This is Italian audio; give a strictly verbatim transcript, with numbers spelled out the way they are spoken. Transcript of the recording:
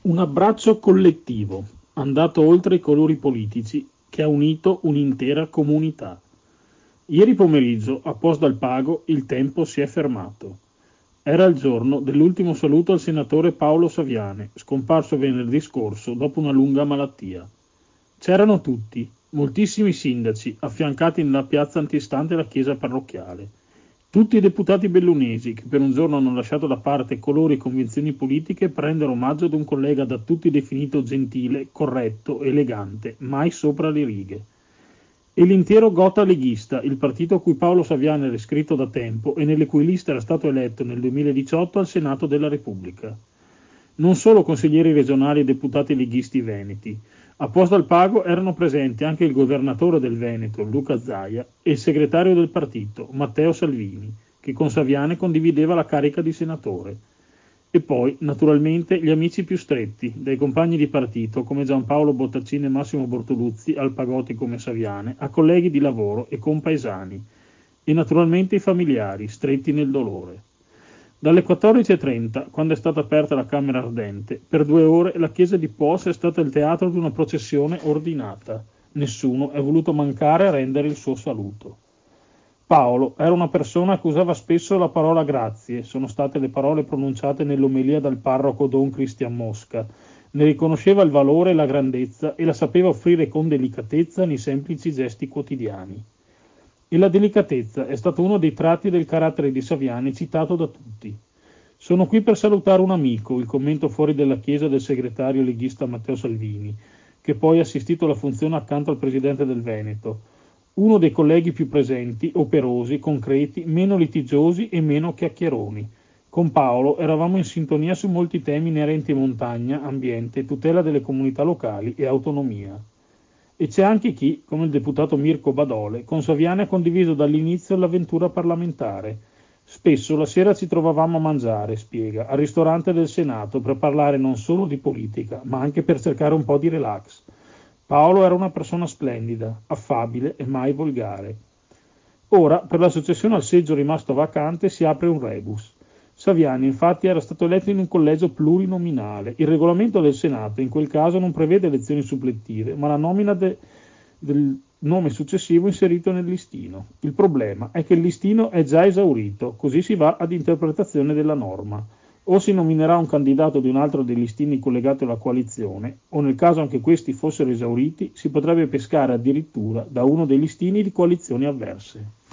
Un abbraccio collettivo, andato oltre i colori politici, che ha unito un'intera comunità. Ieri pomeriggio, a Pos dal Pago, il tempo si è fermato. Era il giorno dell'ultimo saluto al senatore Paolo Saviane, scomparso venerdì scorso dopo una lunga malattia. C'erano tutti, moltissimi sindaci, affiancati nella piazza antistante la chiesa parrocchiale. Tutti i deputati bellunesi che per un giorno hanno lasciato da parte colori e convinzioni politiche per rendere omaggio ad un collega da tutti definito gentile, corretto, elegante, mai sopra le righe. E l'intero Gotha leghista, il partito a cui Paolo Saviane era iscritto da tempo e nelle cui liste era stato eletto nel duemiladiciotto al Senato della Repubblica. Non solo consiglieri regionali e deputati leghisti veneti. A Pos dal Pago erano presenti anche il governatore del Veneto, Luca Zaia, e il segretario del partito, Matteo Salvini, che con Saviane condivideva la carica di senatore. E poi, naturalmente, gli amici più stretti, dai compagni di partito come Giampaolo Bottaccini e Massimo Bortoluzzi, al Pagoti come Saviane, a colleghi di lavoro e compaesani, e naturalmente i familiari, stretti nel dolore. Dalle quattordici e trenta, quando è stata aperta la Camera Ardente, per due ore la chiesa di Pos è stata il teatro di una processione ordinata. Nessuno è voluto mancare a rendere il suo saluto. Paolo era una persona che usava spesso la parola grazie, sono state le parole pronunciate nell'omelia dal parroco Don Cristian Mosca. Ne riconosceva il valore e la grandezza e la sapeva offrire con delicatezza nei semplici gesti quotidiani. E la delicatezza è stato uno dei tratti del carattere di Saviane citato da tutti. Sono qui per salutare un amico, il commento fuori della chiesa del segretario leghista Matteo Salvini, che poi ha assistito alla funzione accanto al presidente del Veneto, uno dei colleghi più presenti, operosi, concreti, meno litigiosi e meno chiacchieroni. Con Paolo eravamo in sintonia su molti temi inerenti a montagna, ambiente, tutela delle comunità locali e autonomia. E c'è anche chi, come il deputato Mirko Badole, con Saviane ha condiviso dall'inizio l'avventura parlamentare. Spesso la sera ci trovavamo a mangiare, spiega, al ristorante del Senato per parlare non solo di politica, ma anche per cercare un po' di relax. Paolo era una persona splendida, affabile e mai volgare. Ora, per la successione al seggio rimasto vacante, si apre un rebus. Saviane, infatti, era stato eletto in un collegio plurinominale. Il regolamento del Senato, in quel caso, non prevede elezioni supplettive, ma la nomina de- del nome successivo inserito nel listino. Il problema è che il listino è già esaurito, così si va ad interpretazione della norma. O si nominerà un candidato di un altro dei listini collegati alla coalizione, o nel caso anche questi fossero esauriti, si potrebbe pescare addirittura da uno dei listini di coalizioni avverse.